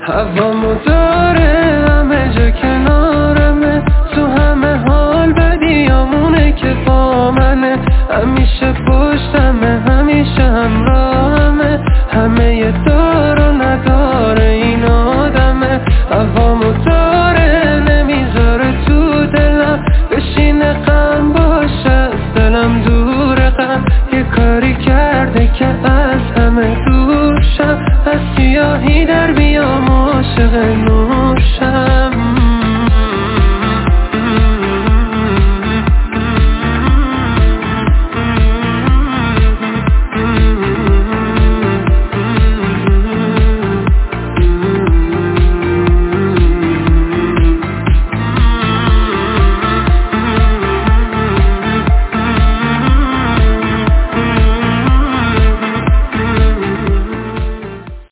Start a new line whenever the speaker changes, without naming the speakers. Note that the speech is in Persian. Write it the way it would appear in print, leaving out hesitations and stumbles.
هوامو داره همه جا کنارمه، تو همه حال بدیامونه که با منه، همیشه پشتمه.